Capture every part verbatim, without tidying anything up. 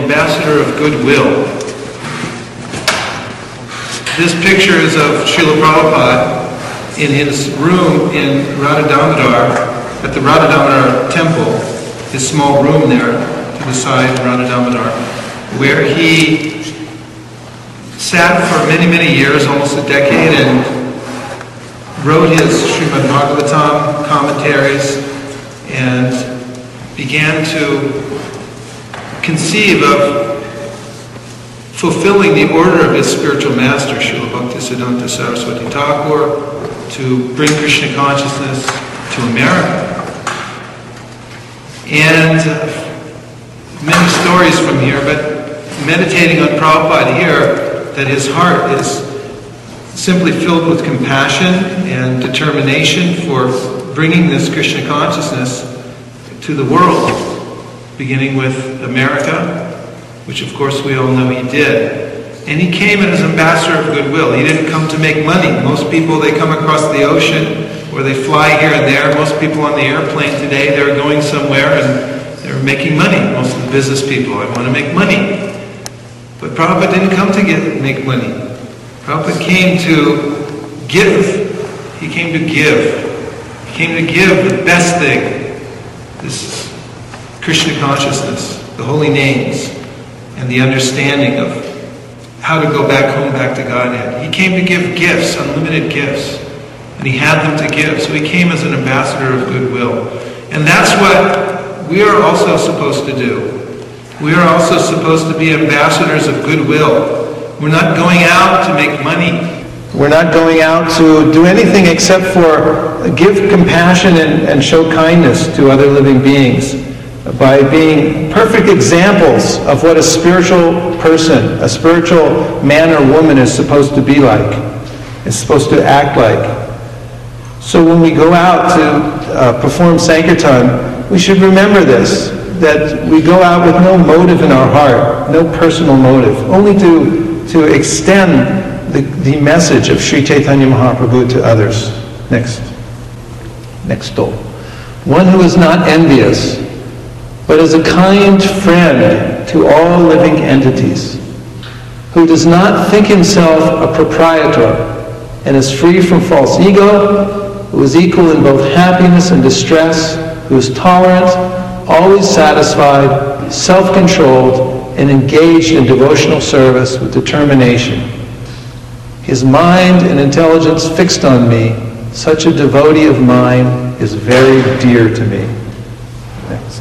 ambassador of goodwill. This picture is of Srila Prabhupada in his room in Radha Damodar, at the Radha Damodar temple, his small room there to the side of Radha Damodar, where he sat for many, many years, almost a decade, and wrote his Srimad Bhagavatam commentaries and began to conceive of fulfilling the order of his spiritual master, Srila Bhaktisiddhanta Saraswati Thakur, to bring Krishna consciousness to America. And uh, many stories from here, but meditating on Prabhupada here, that his heart is simply filled with compassion and determination for bringing this Krishna consciousness to the world, beginning with America, which of course we all know he did. And he came as ambassador of goodwill. He didn't come to make money. Most people, they come across the ocean or they fly here and there. Most people on the airplane today, they're going somewhere and they're making money. Most of the business people, I want to make money. But Prabhupada didn't come to get make money. Prabhupada came to give. He came to give. He came to give the best thing, this Krishna consciousness, the holy names, and the understanding of how to go back home, back to Godhead. He came to give gifts, unlimited gifts, and he had them to give. So he came as an ambassador of goodwill. And that's what we are also supposed to do. We are also supposed to be ambassadors of goodwill. We're not going out to make money. We're not going out to do anything except for give compassion and, and show kindness to other living beings by being perfect examples of what a spiritual person, a spiritual man or woman is supposed to be like, is supposed to act like. So when we go out to uh, perform Sankirtan, we should remember this, that we go out with no motive in our heart, no personal motive, only to, to extend the, the message of Sri Chaitanya Mahaprabhu to others. Next. Next stole. One who is not envious, but is a kind friend to all living entities, who does not think himself a proprietor and is free from false ego, who is equal in both happiness and distress, who is tolerant, always satisfied, self-controlled, and engaged in devotional service with determination. His mind and intelligence fixed on me, such a devotee of mine is very dear to me. Next.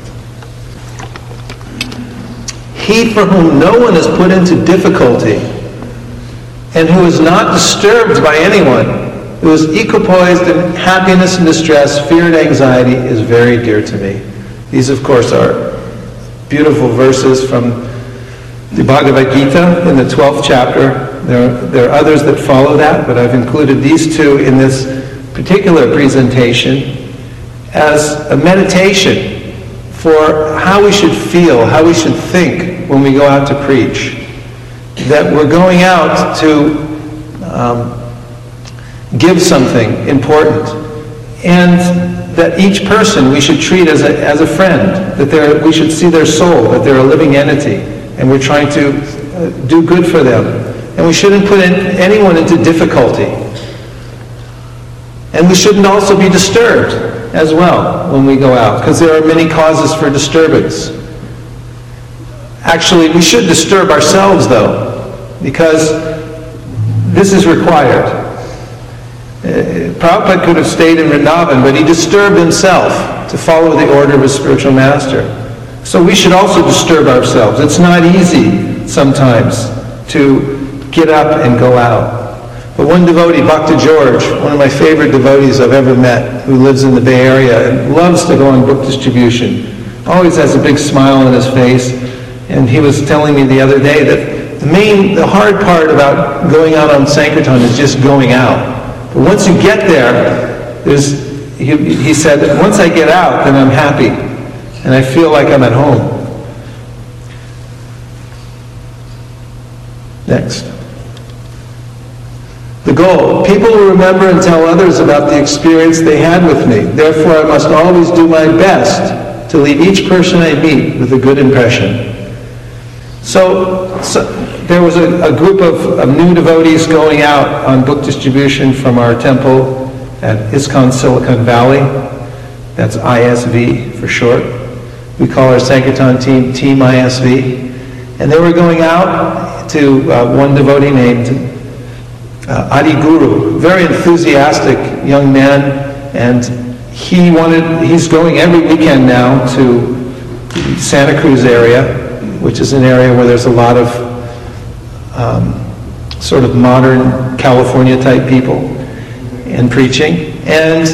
He for whom no one is put into difficulty, and who is not disturbed by anyone, who is equipoised in happiness and distress, fear and anxiety, is very dear to me. These, of course, are beautiful verses from the Bhagavad Gita in the twelfth chapter. There are, there are others that follow that, but I've included these two in this particular presentation as a meditation for how we should feel, how we should think when we go out to preach. That we're going out to um, give something important, and that each person we should treat as a, as a friend, that they're, we should see their soul, that they're a living entity, and we're trying to uh, do good for them. And we shouldn't put in, anyone into difficulty. And we shouldn't also be disturbed as well when we go out, because there are many causes for disturbance. Actually, we should disturb ourselves, though, because this is required. Uh, Prabhupada could have stayed in Vrindavan, but he disturbed himself to follow the order of his spiritual master. So we should also disturb ourselves. It's not easy sometimes to get up and go out. But one devotee, Bhakta George, one of my favorite devotees I've ever met, who lives in the Bay Area and loves to go on book distribution, always has a big smile on his face. And he was telling me the other day that the main, the hard part about going out on Sankirtan is just going out. But once you get there, there's, he, he said, once I get out, then I'm happy. And I feel like I'm at home. Next. The goal. People will remember and tell others about the experience they had with me. Therefore, I must always do my best to leave each person I meet with a good impression. So, so there was a, a group of, of new devotees going out on book distribution from our temple at ISKCON Silicon Valley. That's I S V for short. We call our Sankirtan team Team I S V. And they were going out to uh, one devotee named uh, Adi Guru, very enthusiastic young man, and he wanted, he's going every weekend now to the Santa Cruz area, which is an area where there's a lot of um, sort of modern California type people and preaching. And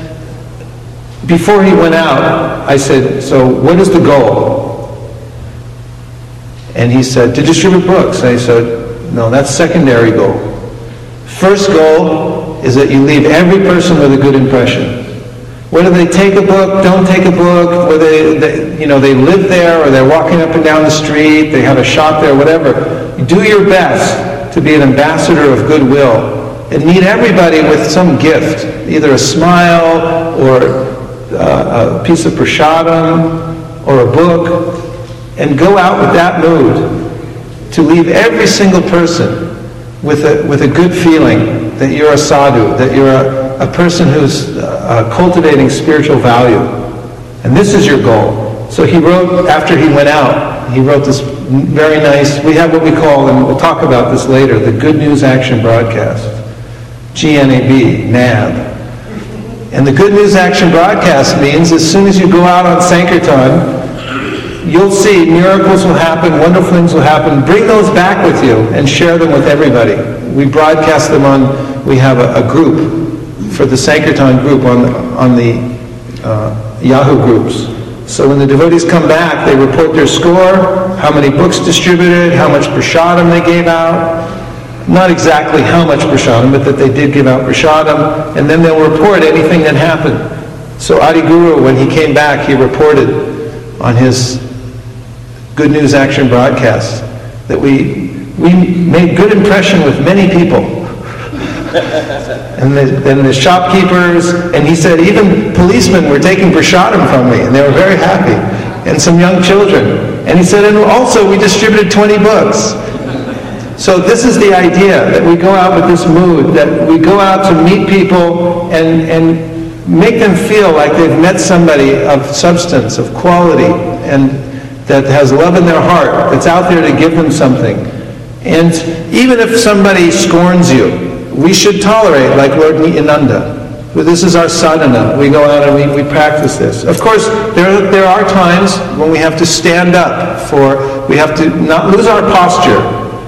before he went out, I said, so what is the goal? And he said, to distribute books. And I said, no, that's secondary goal. First goal is that you leave every person with a good impression. Whether they take a book, don't take a book, whether they, they, you know, they live there or they're walking up and down the street, they have a shop there, whatever, do your best to be an ambassador of goodwill and meet everybody with some gift, either a smile or uh, a piece of prasadam or a book, and go out with that mood to leave every single person with a, with a good feeling that you're a sadhu, that you're a a person who's uh, cultivating spiritual value. And this is your goal. So he wrote, after he went out, he wrote this very nice, we have what we call, and we'll talk about this later, the Good News Action Broadcast. G N A B, N A B. And the Good News Action Broadcast means as soon as you go out on Sankirtan, you'll see miracles will happen, wonderful things will happen. Bring those back with you and share them with everybody. We broadcast them on, we have a, a group for the Sankirtan group on the, on the uh, Yahoo groups. So when the devotees come back, they report their score, how many books distributed, how much prasadam they gave out. Not exactly how much prasadam, but that they did give out prasadam, and then they'll report anything that happened. So Adi Guru, when he came back, he reported on his Good News Action broadcast that we, we made good impression with many people. And then the shopkeepers, and he said even policemen were taking prasadam from me, and they were very happy, and some young children. And he said, and also we distributed twenty books. So this is the idea, that we go out with this mood, that we go out to meet people and, and make them feel like they've met somebody of substance, of quality, and that has love in their heart, that's out there to give them something. And even if somebody scorns you, we should tolerate, like Lord Nityananda. This is our sadhana. We go out and we, we practice this. Of course, there, there are times when we have to stand up for, we have to not lose our posture.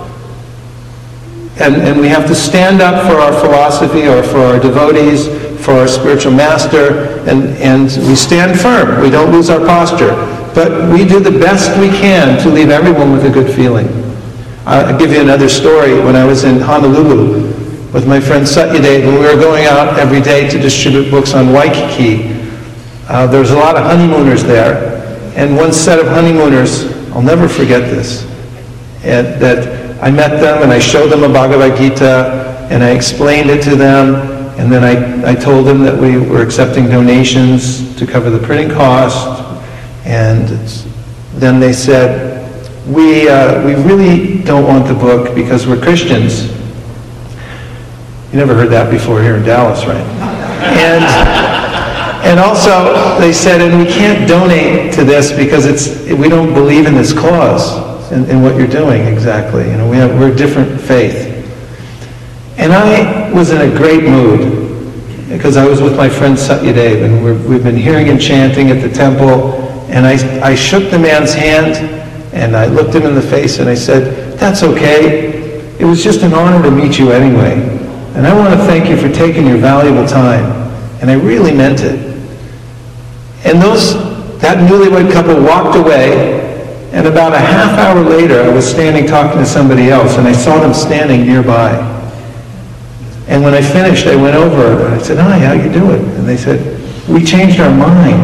And, and we have to stand up for our philosophy or for our devotees, for our spiritual master, and, and we stand firm. We don't lose our posture. But we do the best we can to leave everyone with a good feeling. I'll give you another story. When I was in Honolulu, with my friend Satyadev, when we were going out every day to distribute books on Waikiki, uh, there was a lot of honeymooners there. And one set of honeymooners, I'll never forget this, and that I met them and I showed them a Bhagavad Gita and I explained it to them, and then I, I told them that we were accepting donations to cover the printing cost, and then they said, we, uh, we really don't want the book because we're Christians. You never heard that before here in Dallas, right? And and also they said, and we can't donate to this because it's we don't believe in this cause and, and what you're doing exactly. You know, we have we're a different faith. And I was in a great mood because I was with my friend Satyadev, and we're, we've been hearing him chanting at the temple. And I I shook the man's hand and I looked him in the face and I said, "That's okay. It was just an honor to meet you anyway. And I want to thank you for taking your valuable time." And I really meant it. And those, that newlywed couple walked away, and about a half hour later, I was standing talking to somebody else, and I saw them standing nearby. And when I finished, I went over, and I said, "Hi, how you doing?" And they said, "We changed our mind.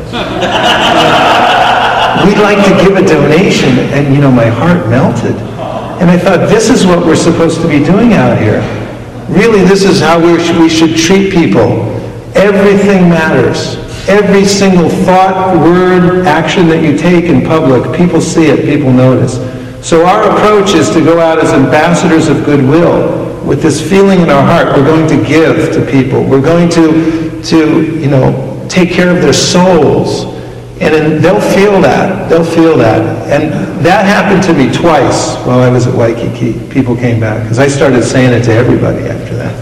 We'd like to give a donation." And, you know, my heart melted. And I thought, this is what we're supposed to be doing out here. Really, this is how we should, we should treat people. Everything matters. Every single thought, word, action that you take in public, people see it, people notice. So our approach is to go out as ambassadors of goodwill with this feeling in our heart. We're going to give to people. We're going to, to you know, take care of their souls. And then they'll feel that. They'll feel that. And that happened to me twice while I was at Waikiki. People came back, because I started saying it to everybody after that.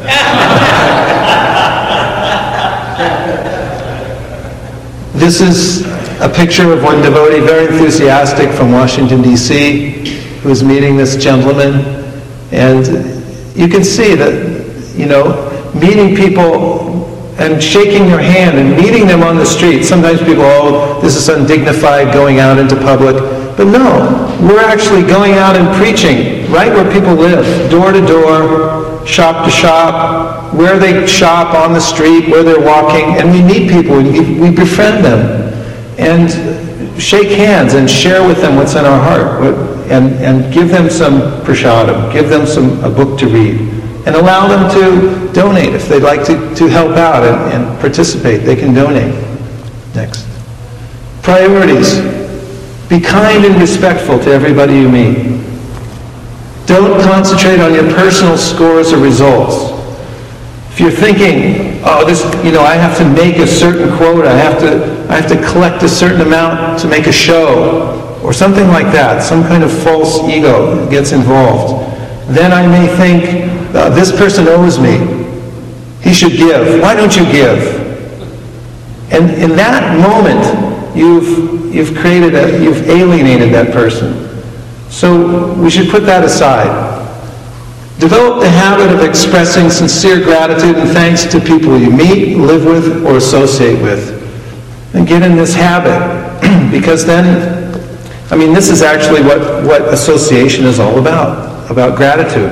This is a picture of one devotee, very enthusiastic, from Washington, D C, who was meeting this gentleman. And you can see that, you know, meeting people and shaking their hand and meeting them on the street. Sometimes people, oh, this is undignified, going out into public. But no, we're actually going out and preaching right where people live, door to door, shop to shop, where they shop on the street, where they're walking, and we meet people, we, we befriend them, and shake hands and share with them what's in our heart, and, and give them some prasadam, give them some a book to read, and allow them to donate. If they'd like to, to help out and, and participate, they can donate. Next. Priorities. Be kind and respectful to everybody you meet. Don't concentrate on your personal scores or results. If you're thinking, oh, this, you know, I have to make a certain quota, I have to, I have to collect a certain amount to make a show, or something like that, some kind of false ego gets involved, then I may think, uh, this person owes me. He should give. Why don't you give? And in that moment, you've you've created a, you've alienated that person. So we should put that aside. Develop the habit of expressing sincere gratitude and thanks to people you meet, live with, or associate with. And get in this habit, because then, I mean, this is actually what, what association is all about, about gratitude.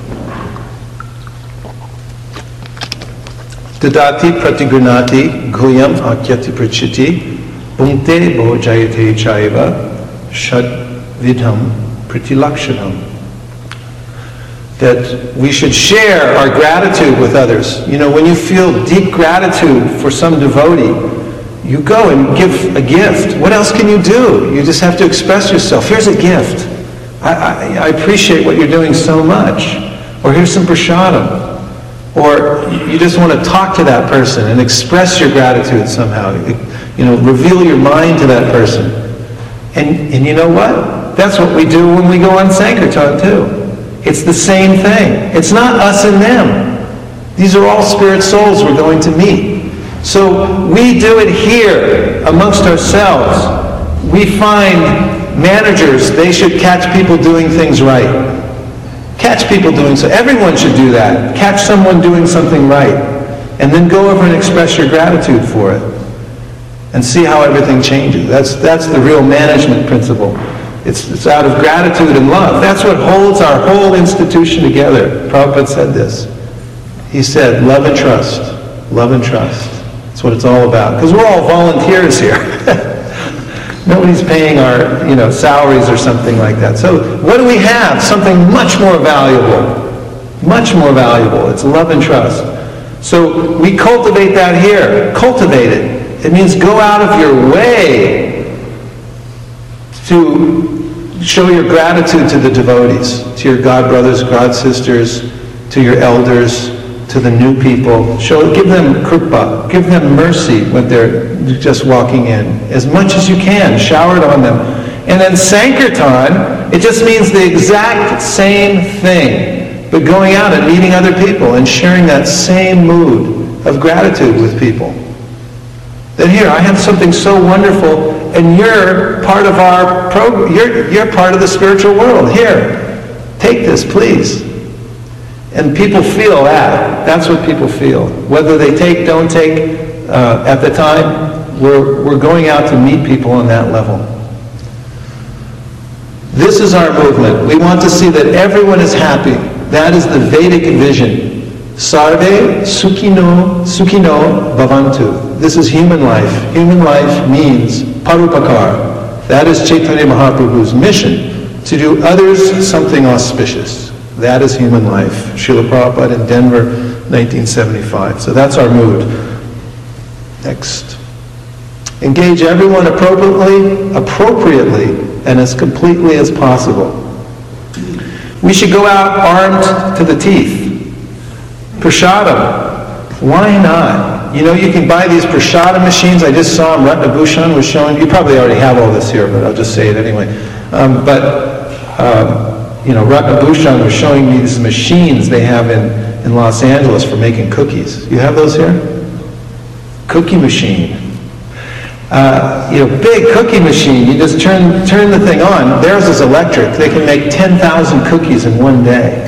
Dadati pratigurnati guyam akyati prachiti punkte bhojayate chaiva shad vidham pratilakshanam. That we should share our gratitude with others. You know, when you feel deep gratitude for some devotee, you go and give a gift. What else can you do? You just have to express yourself. Here's a gift. I, I, I appreciate what you're doing so much. Or here's some prasadam. Or you just want to talk to that person and express your gratitude somehow. You know, reveal your mind to that person. And, and you know what? That's what we do when we go on Sankirtan too. It's the same thing. It's not us and them. These are all spirit souls we're going to meet. So we do it here amongst ourselves. We find managers, they should catch people doing things right. Catch people doing so. Everyone should do that. Catch someone doing something right. And then go over and express your gratitude for it. And see how everything changes. That's, that's the real management principle. It's, it's out of gratitude and love. That's what holds our whole institution together. Prabhupada said this. He said, love and trust. Love and trust. That's what it's all about. Because we're all volunteers here. Nobody's paying our, you know, salaries or something like that. So what do we have? Something much more valuable. Much more valuable. It's love and trust. So we cultivate that here. Cultivate it. It means go out of your way to show your gratitude to the devotees, to your god brothers, god sisters, to your elders, to the new people. Show, give them kripa, give them mercy when they're just walking in, as much as you can. Shower it on them. And then Sankirtan, it just means the exact same thing, but going out and meeting other people and sharing that same mood of gratitude with people. That here, I have something so wonderful, and you're part of our program. You're, you're part of the spiritual world. Here, take this, please. And people feel that. That's what people feel. Whether they take, don't take, uh, at the time, we're, we're going out to meet people on that level. This is our movement. We want to see that everyone is happy. That is the Vedic vision. Sarve Sukhino Sukhino Bhavantu. This is human life. Human life means Parupakar. That is Chaitanya Mahaprabhu's mission, to do others something auspicious. That is human life. Srila Prabhupada in Denver, nineteen seventy-five. So that's our mood. Next. Engage everyone appropriately, appropriately, and as completely as possible. We should go out armed to the teeth. Prasadam. Why not? You know, you can buy these prasadam machines. I just saw them. Ratnabhushan was showing. You probably already have all this here, but I'll just say it anyway. Um, but, um, you know, Ratnabhushan was showing me these machines they have in, in Los Angeles for making cookies. You have those here? Cookie machine. Uh, you know, big cookie machine. You just turn turn the thing on. Theirs is electric. They can make ten thousand cookies in one day.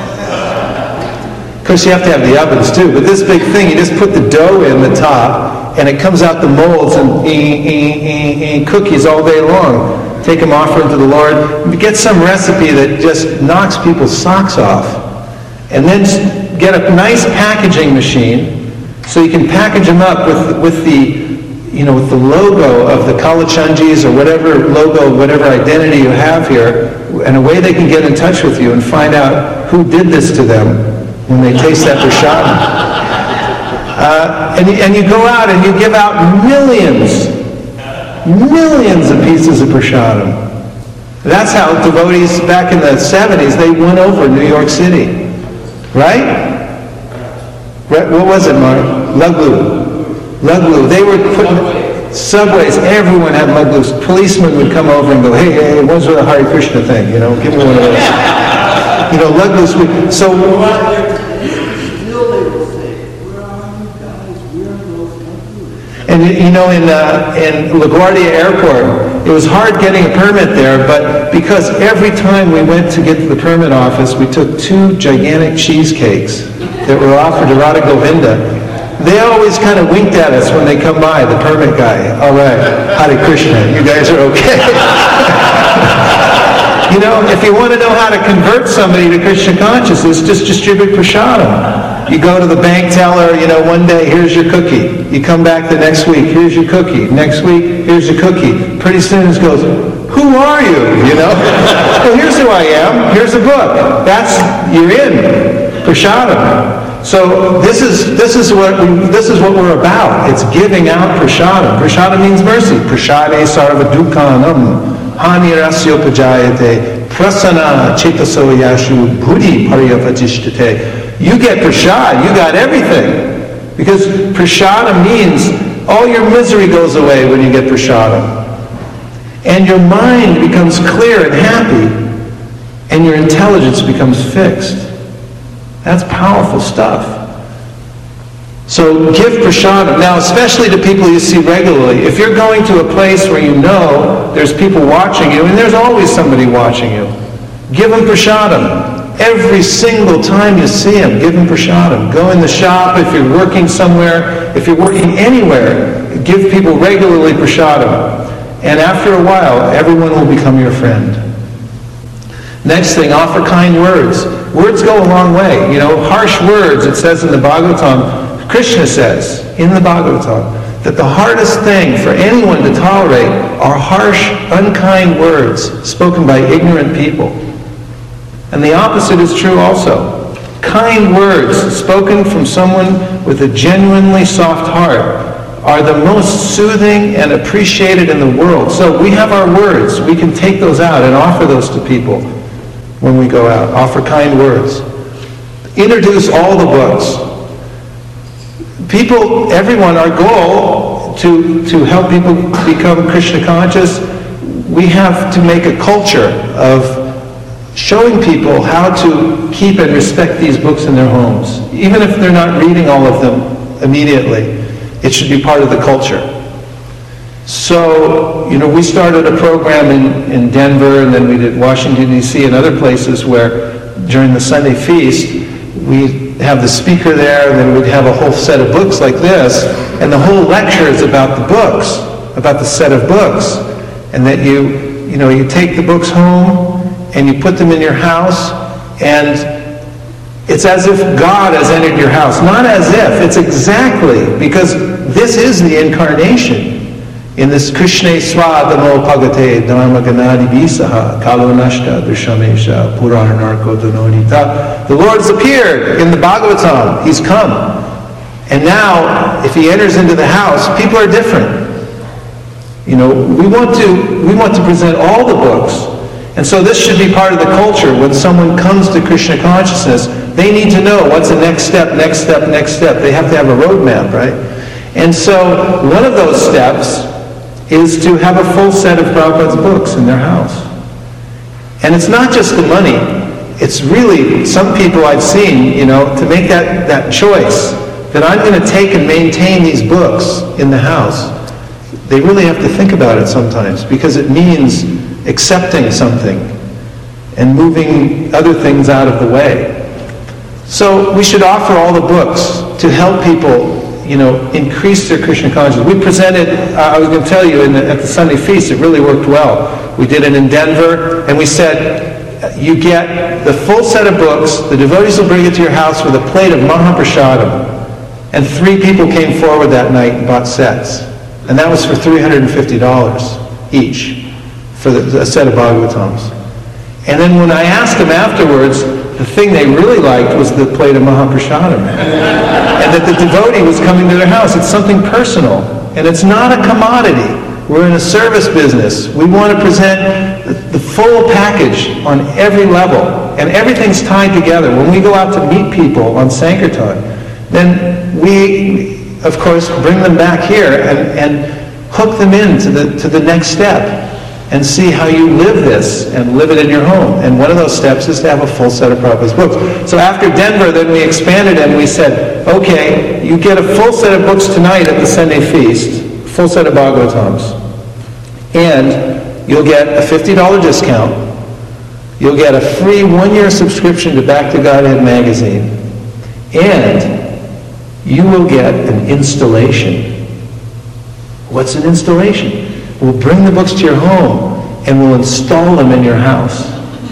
Of course, you have to have the ovens too. But this big thing, you just put the dough in the top, and it comes out the molds and ee, ee, ee, ee, cookies all day long. Take them, offer them to the Lord. Get some recipe that just knocks people's socks off, and then get a nice packaging machine so you can package them up with with the you know, with the logo of the Kalachandjis or whatever logo, whatever identity you have here, and a way they can get in touch with you and find out who did this to them when they taste that prasadam. Uh, and, and you go out and you give out millions, millions of pieces of prasadam. That's how devotees back in the seventies, they won over New York City. Right? What was it, Mark? Laglu. Luglu. They were putting subways. Everyone had luglus. Policemen would come over and go, hey, hey, what's with the Hare Krishna thing? You know, give me one of those. You know, luglus. Would, so, and you know, in uh, in LaGuardia Airport, it was hard getting a permit there, but because every time we went to get to the permit office, we took two gigantic cheesecakes that were offered to Radha Govinda. They always kind of winked at us when they come by, the permit guy. All right, Hare Krishna, you guys are okay. You know, if you want to know how to convert somebody to Krishna consciousness, just distribute prasadam. You go to the bank teller, you know, one day, here's your cookie. You come back the next week, here's your cookie. Next week, here's your cookie. Pretty soon it goes, who are you? You know? Well, here's who I am. Here's a book. That's, you're in. Prasadam. So this is this is what we, this is what we're about. It's giving out prasadam. Prasadam means mercy. Prasade sarva dukkanam hani rasyo pajayate prasana chetaso yashu buddhi pariyapatishtate. You get prasad, you got everything. Because prasadam means all your misery goes away when you get prasadam. And your mind becomes clear and happy, and your intelligence becomes fixed. That's powerful stuff. So give prasadam. Now, especially to people you see regularly. If you're going to a place where you know there's people watching you, and there's always somebody watching you, give them prasadam. Every single time you see them, give them prasadam. Go in the shop, if you're working somewhere, if you're working anywhere, give people regularly prasadam. And after a while, everyone will become your friend. Next thing, offer kind words. Words go a long way. You know, harsh words, it says in the Bhagavatam, Krishna says in the Bhagavatam, that the hardest thing for anyone to tolerate are harsh, unkind words spoken by ignorant people. And the opposite is true also. Kind words spoken from someone with a genuinely soft heart are the most soothing and appreciated in the world. So we have our words. We can take those out and offer those to people. When we go out, offer kind words. Introduce all the books. People, everyone, our goal to, to help people become Krishna conscious, we have to make a culture of showing people how to keep and respect these books in their homes. Even if they're not reading all of them immediately, it should be part of the culture. So, you know, we started a program in, in Denver, and then we did Washington, D C, and other places where during the Sunday feast, we have the speaker there, and then we'd have a whole set of books like this, and the whole lecture is about the books, about the set of books, and that you, you know, you take the books home, and you put them in your house, and it's as if God has entered your house. Not as if, it's exactly, because this is the incarnation. In this Krishna Swadamo Pagate Dharma Ganadi Visaha Kalonashta Drishamesha Puranarko Danodita. The Lord's appeared in the Bhagavatam. He's come. And now, if he enters into the house, people are different. You know, we want to we want to present all the books And so this should be part of the culture. When someone comes to Krishna consciousness, they need to know what's the next step, next step, next step. They have to have a roadmap, right? And so one of those steps is to have a full set of Prabhupada's books in their house. And it's not just the money. It's really, some people I've seen, you know, to make that, that choice, that I'm going to take and maintain these books in the house. They really have to think about it sometimes, because it means accepting something and moving other things out of the way. So we should offer all the books to help people, you know, increase their Krishna consciousness. We presented, uh, I was going to tell you, in the, at the Sunday feast, it really worked well. We did it in Denver, and we said, you get the full set of books, the devotees will bring it to your house with a plate of Mahaprashadam. And three people came forward that night and bought sets. And that was for three hundred fifty dollars each for the, a set of Bhagavatams. And then when I asked them afterwards, the thing they really liked was the plate of Mahaprashadam. And that the devotee was coming to their house. It's something personal. And it's not a commodity. We're in a service business. We want to present the, the full package on every level. And everything's tied together. When we go out to meet people on Sankirtan, then we, of course, bring them back here and, and hook them into the, to the next step and see how you live this and live it in your home. And one of those steps is to have a full set of Prabhupada's books. So after Denver, then we expanded and we said, okay, you get a full set of books tonight at the Sunday feast, full set of Bhagavatams, and you'll get a fifty dollars discount. You'll get a free one-year subscription to Back to Godhead magazine, and you will get an installation. What's an installation? We'll bring the books to your home and we'll install them in your house.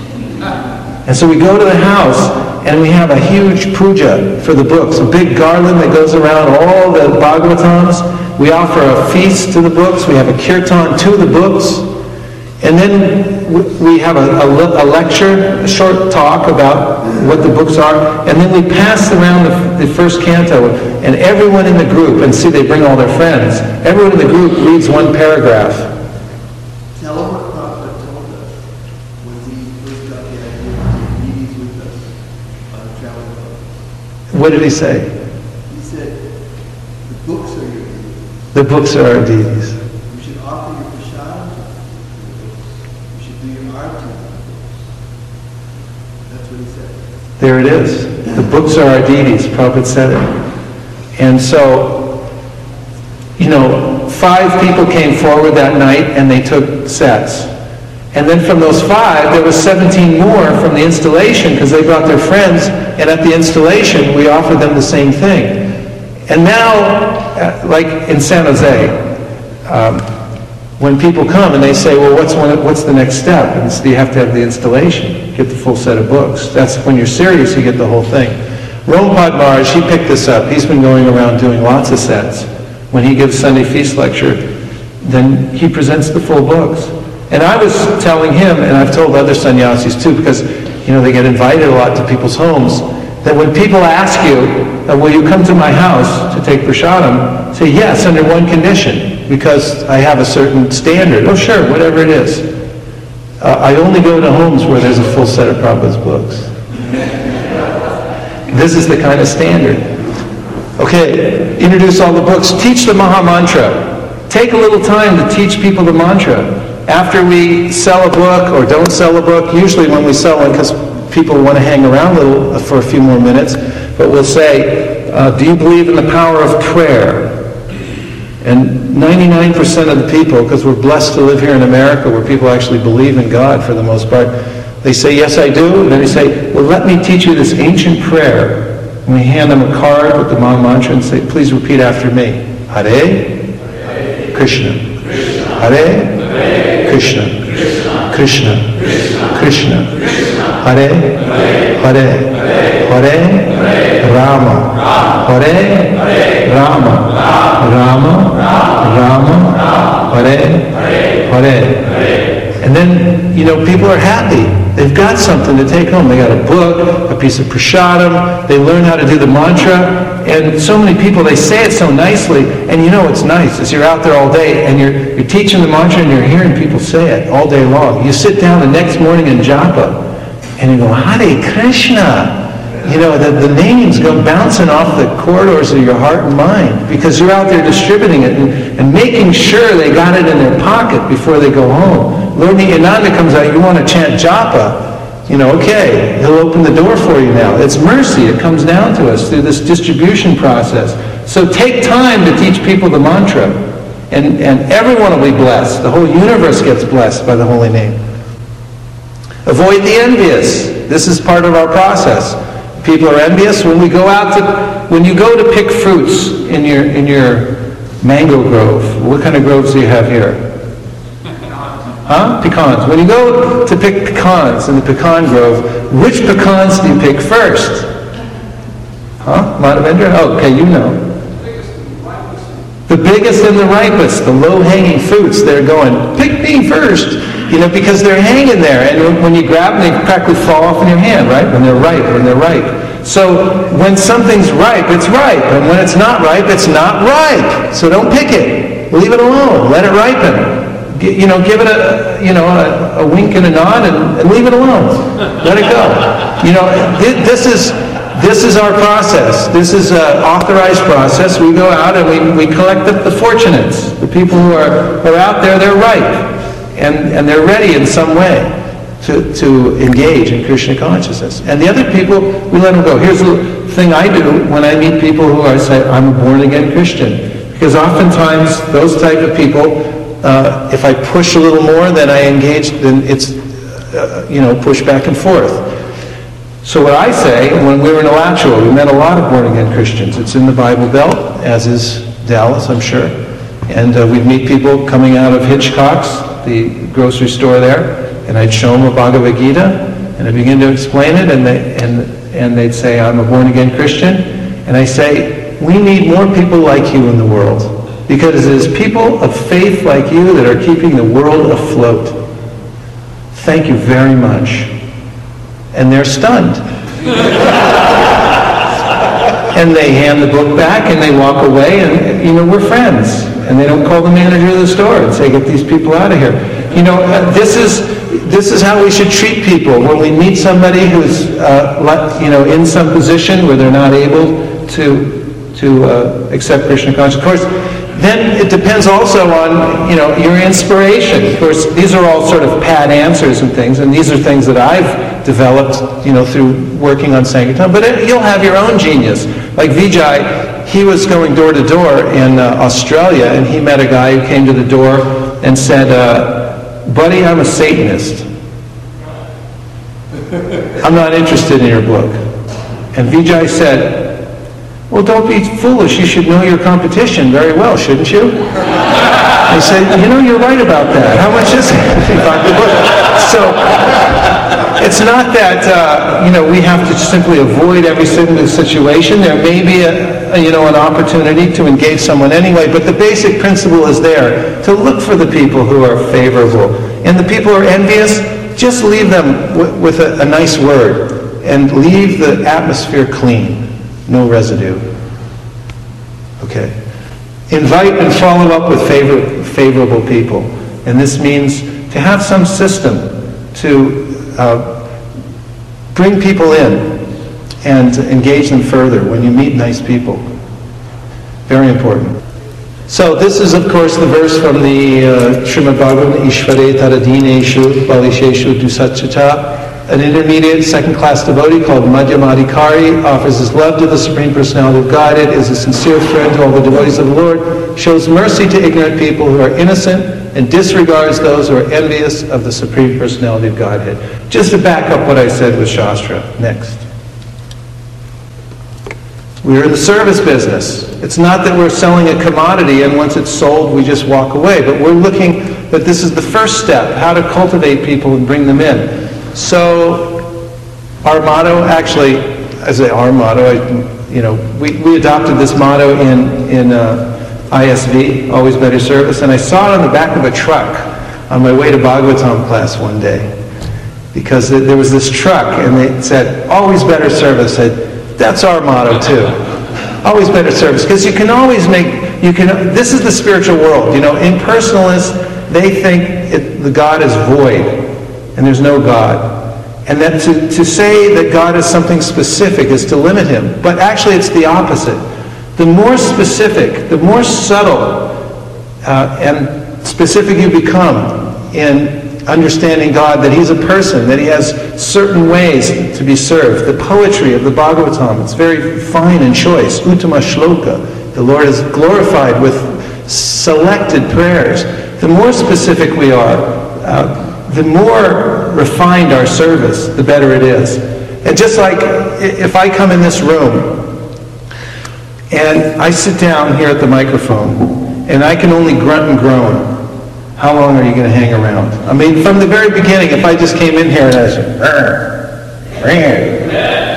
And so we go to the house and we have a huge puja for the books, a big garland that goes around all the Bhagavatams. We offer a feast to the books. We have a kirtan to the books. And then we have a, a, a lecture, a short talk about what the books are. And then we pass around the, the first canto, and everyone in the group, and see they bring all their friends, everyone in the group reads one paragraph. Tell them what Prabhupada told us when we first got the idea to meetings with us on a travel boat. What did he say? He said, the books are your deities. The books are our deities. You should offer your prashad to the books. You should do your arti to the books. That's what he said. There it is. The books are our deities. Prabhupada said it. And so, you know, five people came forward that night and they took sets. And then from those five, there was seventeen more from the installation because they brought their friends, and at the installation, we offered them the same thing. And now, uh, like in San Jose, um, when people come and they say, well, what's, one, what's the next step? And so you have to have the installation, get the full set of books. That's when you're serious, you get the whole thing. Rompad Maharaj, he picked this up. He's been going around doing lots of sets. When he gives Sunday Feast lecture, then he presents the full books. And I was telling him, and I've told other sannyasis too, because you know they get invited a lot to people's homes, that when people ask you, uh, will you come to my house to take prasadam, say yes, under one condition, because I have a certain standard. Oh sure, whatever it is. Uh, I only go to homes where there's a full set of Prabhupada's books. This is the kind of standard. Okay, introduce all the books. Teach the Maha Mantra. Take a little time to teach people the mantra. After we sell a book or don't sell a book, usually when we sell one, because people want to hang around a little for a few more minutes, but we'll say, uh, do you believe in the power of prayer? And ninety-nine percent of the people, because we're blessed to live here in America where people actually believe in God for the most part, they say, yes, I do. And then they say, well, let me teach you this ancient prayer. And we hand them a card with the Maha Mantra and say, please repeat after me. Hare, Hare Krishna. Krishna. Hare, Hare Krishna. Krishna. Krishna. Krishna. Krishna. Hare, Hare. Hare, Hare Rama. Hare, Hare Rama. Rama. Rama. Hare, Hare. And then, you know, people are happy. they've got something to take home. They got a book, a piece of prasadam, they learn how to do the mantra, and so many people, they say it so nicely, and you know what's nice is you're out there all day, and you're, you're teaching the mantra, and you're hearing people say it all day long. You sit down the next morning in japa, and you go, Hare Krishna. You know, the, the names go bouncing off the corridors of your heart and mind because you're out there distributing it and, and making sure they got it in their pocket before they go home. Lord Nityananda comes out, you want to chant japa, you know, okay, he'll open the door for you now. It's mercy. It comes down to us through this distribution process. So take time to teach people the mantra, and, and everyone will be blessed. The whole universe gets blessed by the holy name. Avoid the envious. This is part of our process. People are envious. When we go out to, when you go to pick fruits in your in your mango grove, what kind of groves do you have here? Huh? Pecans. When you go to pick pecans in the pecan grove, which pecans do you pick first? Huh? Madhavendra? Oh, okay, you know. The biggest and the ripest, the low-hanging fruits, they're going, pick me first. You know, because they're hanging there, and when you grab them, they practically fall off in your hand, right? When they're ripe, when they're ripe. So when something's ripe, it's ripe, and when it's not ripe, it's not ripe. So don't pick it. Leave it alone. Let it ripen. G- you know, give it a, you know, a, a wink and a nod, and, and leave it alone. Let it go. You know, th- this is this is our process. This is an authorized process. We go out and we, we collect the, the fortunates, the people who are, are out there. They're ripe. And, and they're ready in some way to, to engage in Krishna consciousness. And the other people, we let them go. Here's the thing I do when I meet people who are say, I'm a born-again Christian. Because oftentimes, those type of people, uh, if I push a little more than I engage, then it's, uh, you know, push back and forth. So what I say, when we were in Alachua, we met a lot of born-again Christians. It's in the Bible Belt, as is Dallas, I'm sure. And uh, we'd meet people coming out of Hitchcock's, the grocery store there, and I'd show them a Bhagavad Gita, and I'd begin to explain it, and, they, and, and they'd say, I'm a born-again Christian. And I say, we need more people like you in the world, because it is people of faith like you that are keeping the world afloat. Thank you very much. And they're stunned. And they hand the book back, and they walk away, and, you know, we're friends. And they don't call the manager of the store and say, get these people out of here. You know, uh, this is this is how we should treat people. When we meet somebody who's, uh, let, you know, in some position where they're not able to to uh, accept Krishna consciousness. Of course, then it depends also on, you know, your inspiration. Of course, these are all sort of pat answers and things, and these are things that I've developed, you know, through working on Sankirtan. But it, you'll have your own genius. Like Vijay, he was going door to door in uh, Australia, and he met a guy who came to the door and said, uh, buddy, I'm a Satanist. I'm not interested in your book. And Vijay said, well, don't be foolish. You should know your competition very well, shouldn't you? I said, you know, you're right about that. How much is it? He bought the book. So it's not that, uh, you know, we have to simply avoid every single situation. There may be, a, a, you know, an opportunity to engage someone anyway, but the basic principle is there, to look for the people who are favorable. And the people who are envious, just leave them w- with a, a nice word and leave the atmosphere clean. No residue. Okay. Invite and follow up with favor, favorable people. And this means to have some system to uh, bring people in and to engage them further when you meet nice people. Very important. So this is, of course, the verse from the uh, Srimad Bhagavatam, Ishvare Taradineshu Balisheshu Dusachita. An intermediate second-class devotee called Madhyamadikari offers his love to the Supreme Personality of Godhead, is a sincere friend to all the devotees of the Lord, shows mercy to ignorant people who are innocent, and disregards those who are envious of the Supreme Personality of Godhead. Just to back up what I said with Shastra. Next. We're in the service business. It's not that we're selling a commodity and once it's sold we just walk away, but we're looking that this is the first step, how to cultivate people and bring them in. So our motto, actually, I say our motto, I, you know, we, we adopted this motto in, in uh, I S V, Always Better Service, and I saw it on the back of a truck on my way to Bhagavatam class one day. Because there was this truck, and they said, always better service. I said, that's our motto too. Always better service. Because you can always make, you can. This is the spiritual world. You know, impersonalists, they think it, the God is void, and there's no God. And that to, to say that God is something specific is to limit him. But actually it's the opposite. The more specific, the more subtle uh, and specific you become in understanding God, that he's a person, that he has certain ways to be served. The poetry of the Bhagavatam, it's very fine and choice. Uttama Shloka. The Lord is glorified with selected prayers. The more specific we are, uh, the more refined our service, the better it is. And just like if I come in this room and I sit down here at the microphone and I can only grunt and groan, how long are you going to hang around? I mean, from the very beginning, if I just came in here and I said, "Rrr, rrr,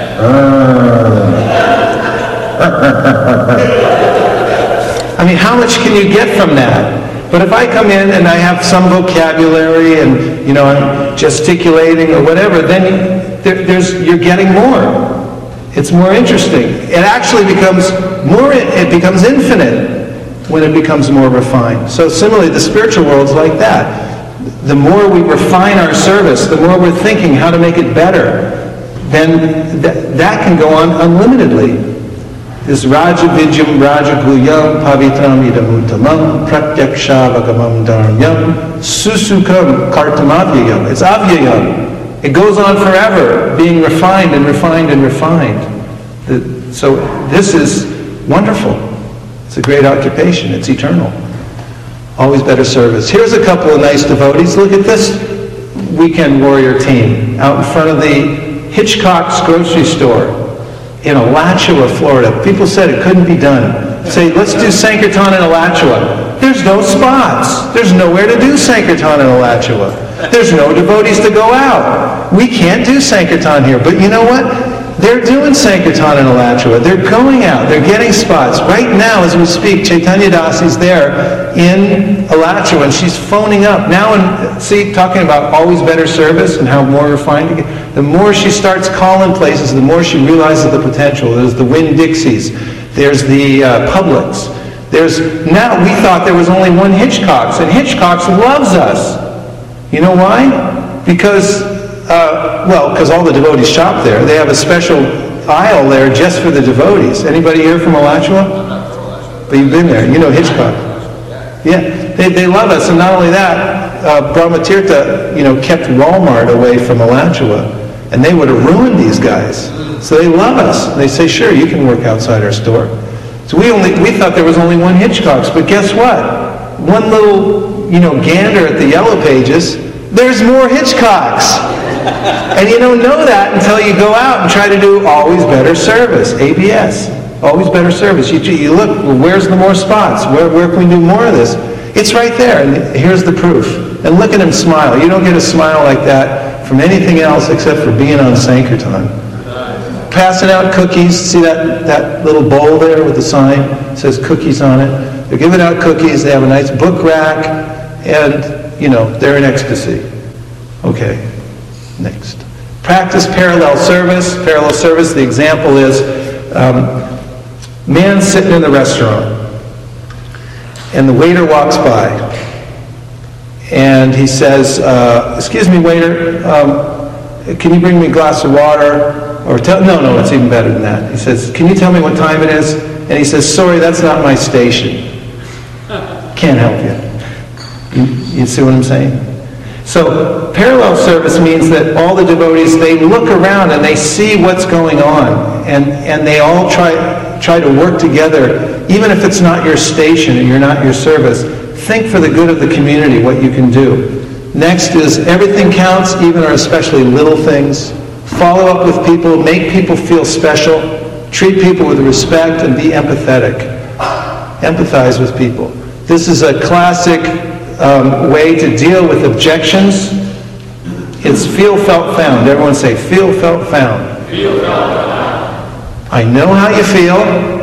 rrr." I mean, how much can you get from that? But if I come in and I have some vocabulary and, you know, I'm gesticulating or whatever, then there, there's, you're getting more. It's more interesting. It actually becomes more, it becomes infinite when it becomes more refined. So similarly, the spiritual world's like that. The more we refine our service, the more we're thinking how to make it better, then th- that can go on unlimitedly. This Raja Vidyam Raja Guyam Pavitram Idam Uttamam Pratyaksha Vagamam Dharmyam Susukam Kartamavyayam. It's avyayam. It goes on forever, being refined and refined and refined. The, so this is wonderful. It's a great occupation. It's eternal. Always better service. Here's a couple of nice devotees. Look at this weekend warrior team out in front of the Hitchcock's grocery store in Alachua, Florida. People said it couldn't be done. Say, let's do Sankirtan in Alachua. There's no spots. There's nowhere to do Sankirtan in Alachua. There's no devotees to go out. We can't do Sankirtan here. But you know what? They're doing Sankirtan in Alachua. They're going out. They're getting spots. Right now, as we speak, Chaitanya Dasi's there in Alachua, and she's phoning up. Now, and see, talking about always better service and how more refined to get. The more she starts calling places, the more she realizes the potential. There's the Winn-Dixies. There's the uh, Publix. There's, now, we thought there was only one Hitchcock's, and Hitchcock's loves us. You know why? Because Uh, well, because all the devotees shop there. They have a special aisle there just for the devotees. Anybody here from Alachua? But you've been there. You know Hitchcock. Yeah, they, they love us. And not only that, uh, Brahmatirtha, you know, kept Walmart away from Alachua. And they would have ruined these guys. So they love us. They say, sure, you can work outside our store. So we only we thought there was only one Hitchcock's. But guess what? One little, you know, gander at the Yellow Pages, there's more Hitchcock's. And you don't know that until you go out and try to do always better service, A B S, always better service. You, you look, well, where's the more spots? Where, where can we do more of this? It's right there, and here's the proof. And look at him smile. You don't get a smile like that from anything else except for being on Sankirtan. Passing out cookies. See that, that little bowl there with the sign? It says cookies on it. They're giving out cookies. They have a nice book rack, and, you know, they're in ecstasy. Okay. Next. Practice parallel service. Parallel service, the example is, um, man sitting in the restaurant, and the waiter walks by, and he says, uh, excuse me, waiter, um, can you bring me a glass of water? Or tell, no, no, it's even better than that. He says, can you tell me what time it is? And he says, sorry, that's not my station. Can't help you. You, you see what I'm saying? So parallel service means that all the devotees, they look around and they see what's going on, and, and they all try try to work together, even if it's not your station and you're not your service. Think for the good of the community what you can do. Next is everything counts, even or especially little things. Follow up with people, make people feel special, treat people with respect, and be empathetic. Empathize with people. This is a classic Um, way to deal with objections. It's feel, felt, found. Everyone say feel, felt, found. Feel, felt, found. I know how you feel.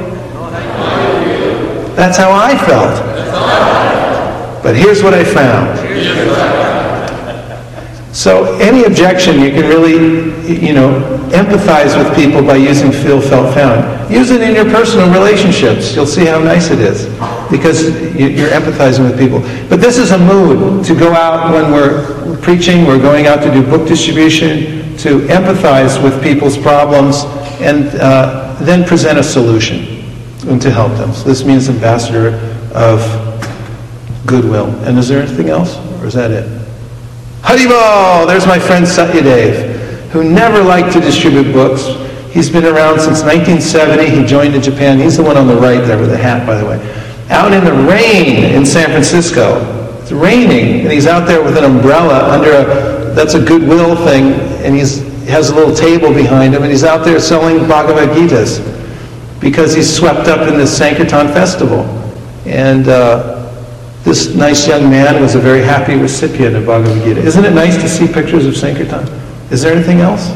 That's how I felt. But here's what I found. So any objection, you can really, you know, empathize with people by using feel, felt, found. Use it in your personal relationships. You'll see how nice it is, because you're empathizing with people. But this is a mood to go out when we're preaching, we're going out to do book distribution, to empathize with people's problems, and uh, then present a solution and to help them. So this means ambassador of goodwill. And is there anything else, or is that it? Haribol! There's my friend Satyadev, who never liked to distribute books. He's been around since nineteen seventy. He joined in Japan. He's the one on the right there with the hat, by the way. Out in the rain in San Francisco. It's raining, and he's out there with an umbrella under a, that's a goodwill thing, and he's, he has a little table behind him, and he's out there selling Bhagavad Gitas because he's swept up in this Sankirtan festival. And uh, this nice young man was a very happy recipient of Bhagavad Gita. Isn't it nice to see pictures of Sankirtan? Is there anything else?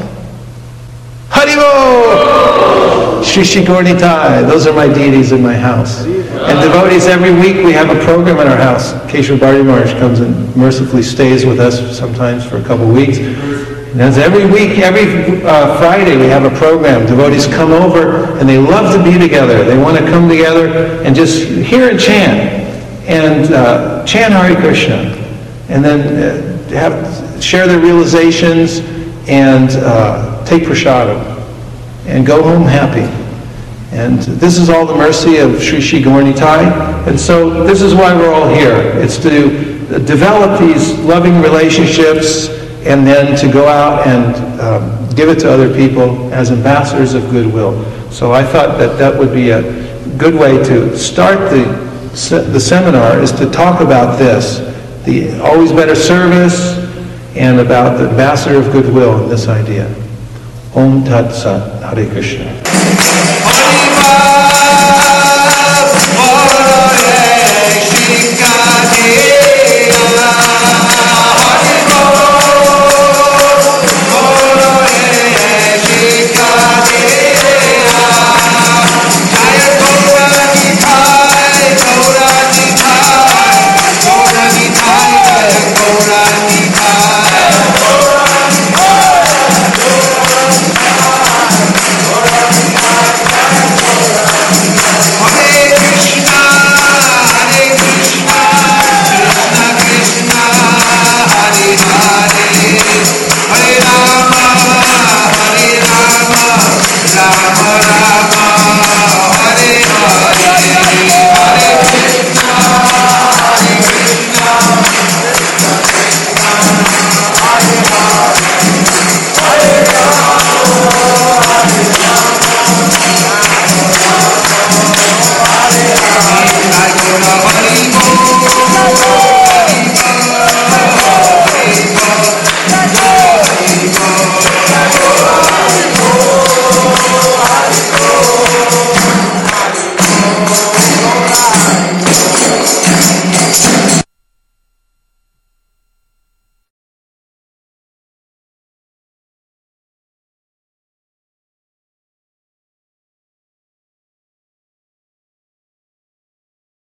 Haribo! Shri Shri Gaura-Nitai. Those are my deities in my house. And devotees, every week we have a program in our house. Keshava Bharati Maharaj comes and mercifully stays with us sometimes for a couple of weeks. And as every week, every uh, Friday we have a program. Devotees come over and they love to be together. They want to come together and just hear and chant. And uh, chant Hare Krishna, and then uh, have, share their realizations, and uh, take prasadam, and go home happy. And this is all the mercy of Shri Shri Gaura-Nitai, and so this is why we're all here. It's to develop these loving relationships, and then to go out and um, give it to other people as ambassadors of goodwill. So I thought that that would be a good way to start the the seminar, is to talk about this, the always better service, and about the ambassador of goodwill and this idea. Om Tat Sat. Hare Krishna.